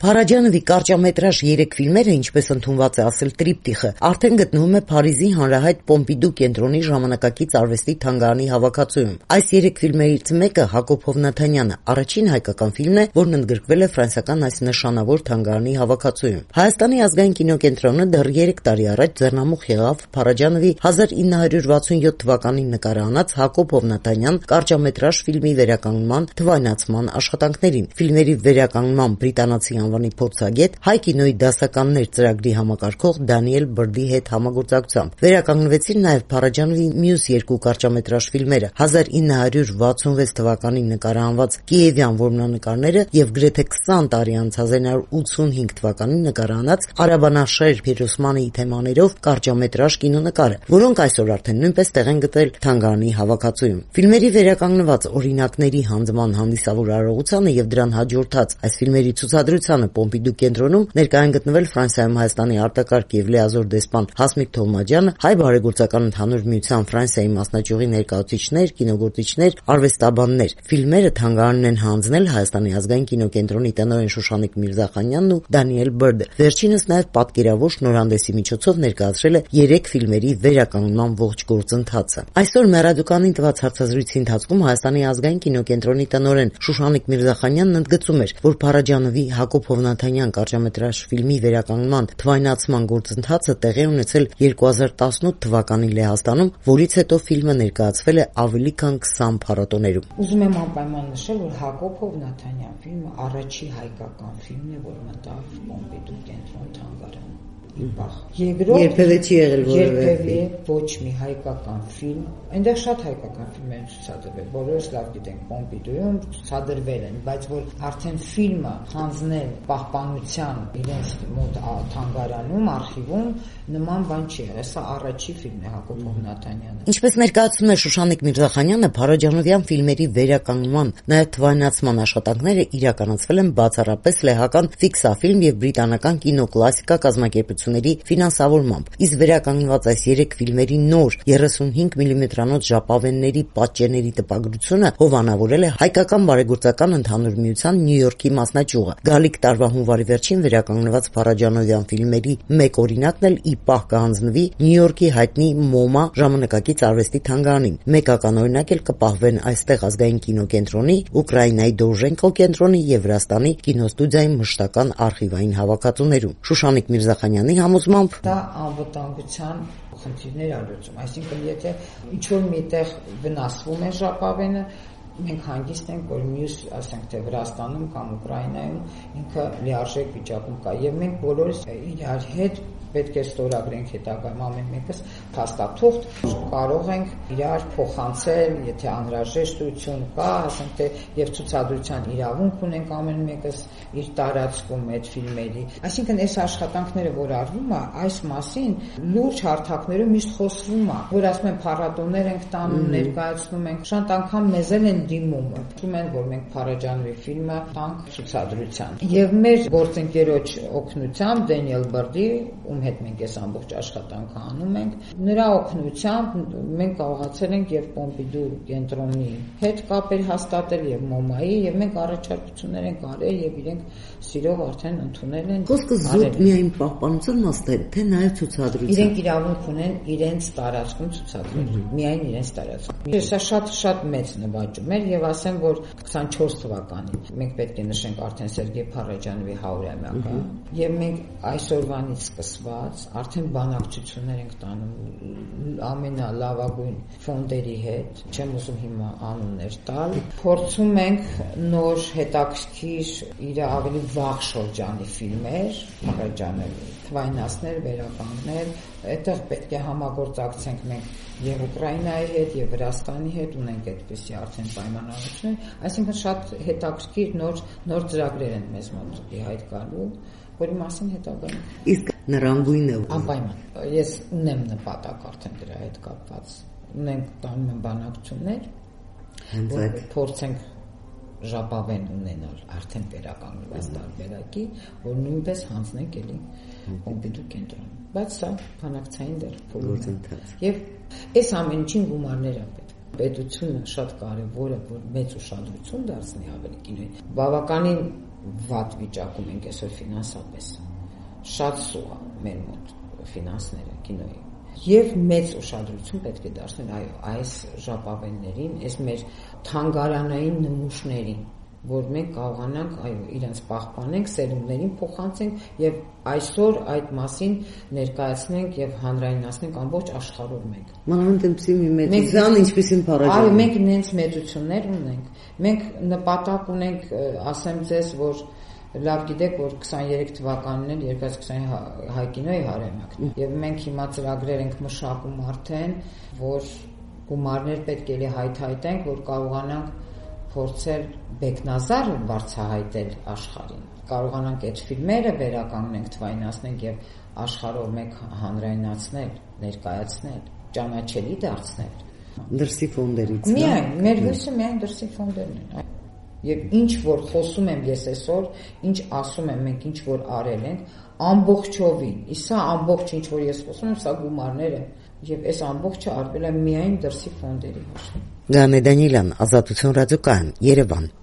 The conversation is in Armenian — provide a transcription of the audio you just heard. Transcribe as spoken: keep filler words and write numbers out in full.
Փարաջանովի կարճամետրաժ երեք ֆիլմերը, ինչպես ընդունված է ասել տրիպտիխը, արդեն գտնվում է Փարիզի հանրահայտ Պոմպիդու կենտրոնի ժամանակակից արվեստի թանգարանի հավաքածուում։ Այս երեք ֆիլմերից մեկը Հակոբ Հովնաթանյանը առաջին հայկական ֆիլմն է, որն ընդգրկվել է ֆրանսիական այս նշանավոր թանգարանի հավաքածուում։ Հայաստանի ազգային կինոկենտրոնը դեռ երեք տարի առաջ ձեռնամուխ եղավ Փարաջանովի հազար ինը հարյուր վաթսունյոթ թվականին նկարահանած Հակոբ Հովնաթանյան կարճամետրաժ ֆիլմի վերականգնման թվայնացման աշխատանքներին։ Ֆիլմերի վերականգնման բրիտանացի անվանի փորձագետ, հայ կինոյի դասականներ ծրագրի համակարգող Դանիել Բրդի հետ համագործակցությամբ վերականգնվեցին նաև Փարաջանովի մյուս երկու կարճամետրաժ ֆիլմերը՝ հազար ինը հարյուր վաթսունվեց թվականին նկարահանված Կիևյան որմնանկարները եւ գրեթե քսան տարի անց հազար ինը հարյուր ութսունհինգ թվականին նկարահանած Արաբանաշեր Փիրոսմանի թեմաներով կարճամետրաժ կինոնկարը, որոնք այսօր արդեն նույնպես տեղ են գտել թանգարանի հավաքածուում։ Ֆիլմերի վերականգնված օրինակների հանձնման հանդիսավոր արարողությանը եւ դրան հաջորդած այս ֆիլմերի ցուցադրությանը Պոմպիդու կենտրոնում ներկայ են գտնվել Ֆրանսիայում Հայաստանի արտակարգ եւ լիազոր դեսպան Հասմիկ Թովմաջյանը, Հայ բարեգործական ընդհանուր միության Ֆրանսիայի մասնաճյուղի ներկայացուցիչներ, կինոգործիչներ, արվեստաբաններ։ Ֆիլմերը թանգարանն են հանձնել Հայաստանի ազգային կինոկենտրոնի տնօրեն Շուշանիկ Միրզախանյանն ու Դանիել Բրդը։ Վերջինս նաև պատկերավոր շնորհանդեսի միջոցով ներկայացրել է երեք ֆիլմերի վերականգնման ողջ գործընթացը։ Այսօր Մեռադուկանին տված հարցազրույցի ընթացքում Հայաստանի ազգային կինոկենտրոնի տնօրեն Շուշանիկ Միրզախանյանն ընդգծում էր, որ Փարաջանովի Հակոբ Հովնաթանյան կարճամետրաժ ֆիլմի վերականգնման թվայնացման գործընթացը տեղի ունեցել երկու հազար տասնութ թվականին Լեհաստանում, որից հետո ֆիլմը ներկայացվել է ավելի քան քսան փառատոներում։ Ուզում եմ անպայման նշել, որ Հակոբ Հովնաթանյան ֆիլմը առաջի հայկական ֆիլմն է, որ մտավ Պոմպիդու կենտրոն թանգարան։ Երկրորդ երբևէ չի եղել որևէ ոչ մի հայկական ֆիլմ, այնտեղ շատ հայկական ֆիլմեր են ցուցադրվել, բոլորս լավ գիտենք Պոմպիդուում ցուցադրվել են, բայց որ արդեն ֆիլմը հանձնել պահպանության իրենց մոտ թանգարանում, արխիվում, նման բան չի եղել, սա առաջի ֆիլմն է Հակոբ Հովնաթանյանը։ Ինչպես ներկայացնում է Շուշանիկ Միրզախանյանը, Փարաջանովյան ֆիլմերի վերականգնման, նաև թվայնացման աշխատանքները իրականացվել են բացառապես լեհական Ֆիքսաֆիլմ եւ բրիտանական կինոկլասիկա կազմակերպությունների ֆինանսավորմամբ։ Իսկ վերականգնված այս երեք ֆիլմերի նոր երեսունհինգ միլիմետրանոց ժապավենների պատճենների տպագրությունը հովանավորել է Հայկական բարեգործական ընդհանուր միության Նյու Յորքի մասնաճյուղը։ Գալիք տարվա հունվարի վերջին վերականգնված Փարաջանովյան ֆիլմերի մեկ օրինակն էլ ի պահ կհանձնվի Նյու Յորքի հայտնի մոմա ժամանակակից արվեստի թանգարանին։ Մեկական օրինակ էլ կպահվեն այստեղ ազգային կինոկենտրոնի, Ուկրաինայի Դոժենկո կենտրոնի եւ Վրաստանի կինոստուդիայի մշտական արխիվային հավաքածուներում։ Շուշանիկ Միրզախանյանի համոզմամբ դա անվտանգության խնդիրներ ալուծում, այսինքն եթե ինչ-որ միտեղ վնասվում է ժապավենը, մենք հանգիստ ենք, որ մյուս, ասենք թե Վրաստանում կամ Ուկրաինայում ինքը լիարժեք վիճակում կա եւ մենք բոլորս իրար հետ պետք է ստորագրենք հետագայում ամեն մեկս փաստաթուղթ, կարող ենք իրար փոխանցել, եթե անհրաժեշտություն կա, ասենք թե եւ ցուցադրության իրավունք ունենք ամեն մեկս իր տարածքում այդ ֆիլմերի։ Այսինքն այս աշխատանքները, որ արվում է, այս մասին լուրջ հարթակներում միշտ խոսվում է, որ ասում են փառատոներ ենք տանում, ներկայացնում ենք, շատ անգամ մեզ են դիմում, ասում են, որ մենք Փարաջանովի ֆիլմը տանք ցուցադրության։ Եվ մեր գործընկերոջ օգնությամբ Դանիել Բրդի, ում հետ մենք այս ամբողջ աշխատանքը անում ենք, նրա օգնությամբ մենք կարողացել ենք եւ Պոմպիդու կենտրոնի հետ կապեր հաստատել եւ մոմայի եւ մենք առաջարկություններ ենք արել եւ իրենք սիրով արդեն ընդունել են։ Խոսքը զուտ միայն պահպանության մասն է, թե նաեւ ցուցադրության։ Իրենք իրավունք ունեն իրենց տարածքում ցուցադրել, միայն իրենց տարածքում։ Սա շատ շատ մեծ նվաճում էր եւ ասեմ, որ քսանչորս թվականին մենք պետք է նշենք արդեն Սերգեյ Փարաջանովի հարյուրամյակը եւ մենք այսօրվանից սկսված արդեն բանակցություններ ենք տանում ամենալավագույն ֆոնդերի հետ, չեմ ուզում հիմա անուններ տալ, փորձում ենք նոր հետաքրքիր իր ավելի վաղ շրջանի ֆիլմեր Փարաջանովի թվայնացնել, վերականգնել, այդտեղ պետք է համագործակցենք մենք եւ Ուկրաինայի հետ եւ Վրաստանի հետ, ունենք այդպիսի արդեն պայմանավորություններ, այսինքն շատ հետաքրքիր նոր նոր ծրագրեր են մեզ մոտ ի հայտ գալու, որի մասին հետագայում։ Իսկ նրանգույն է անպայման։ Ես ունեմ նպատակ արդեն դրա հետ կապված։ Ունենք տանում են բանակցություններ, որ փորձենք ժապավեն ունենալ արդեն վերականգնված տարբերակի, որ նույնպես հանձնենք էլի Պոմպիդու կենտրոն։ Բայց սա բանակցային դեռ գործընթաց։ Եվ այս ամեն ինչին գումարներ է պետք։ Պետությունը շատ կարևոր է, որ մեծ ուշադրություն դարձնի ավելի կինոյին։ Բավականին վատ վիճակում ենք այսօր ֆինանսապես։ Շատ սուղ է մեր մոտ ֆինանսները կինոյի։ Եվ մեծ ուշադրություն պետք է դարձնել այո այս ժապավեններին, այս մեր թանգարանային նմուշներին, որ մենք կարողանանք այո իրենց պահպանենք, սերունդներին փոխանցենք եւ այսօր այդ մասին ներկայացնենք եւ հանրայնացնենք ամբողջ աշխարհում մենք։ Մանավանդի մի մեծության ինչպեսին փառաջան։ Այո, մենք նենց մեծություններ ունենք։ Մենք նպատակ ունենք, ասեմ ձեզ, որ լավ գիտեք, որ քսաներեք թվականին էլ երկու հազար քսան հայ կինոյի հարեմակն է։ Եվ մենք հիմա ծրագրեր ենք մշակում արդեն, որ գումարներ պետք է հայթայթենք, որ կարողանանք փորձել բեկնազար բարձրահայտել աշխարհին։ Կարողանանք այդ ֆիլմերը վերականգնենք, թվայնացնենք եւ աշխարհով մեկ հանրայնացնել, ներկայացնել, ճանաչելի դարձնել։ Դրսի ֆոնդերից։ Միայն, մեր հույսը միայն դրսի ֆոնդերն են։ Եվ ինչ որ խոսում եմ ես այսօր, ինչ ասում եմ մենք, ինչ որ արել ենք, ամբողջովին, իսա ամբողջ ինչ որ ես խոսում եմ, սա գումարներ են, եւ այս ամբողջը արվել է միայն դրսի ֆոնդերի հաշվին։ Գանե Դանիելյան, Ազատություն ռադիոկայան, Երևան։